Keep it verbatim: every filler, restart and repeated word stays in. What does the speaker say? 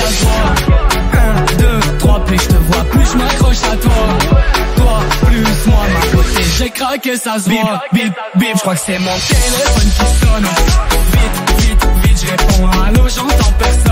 ça se voit. Un, deux, trois, plus je te vois, plus je m'accroche à toi. Toi, plus moi, ma beauté, j'ai craqué, ça se voit. Bip, bip, je crois que c'est mon téléphone qui sonne. Vite, vite, vite, je réponds, allô, j'entends personne.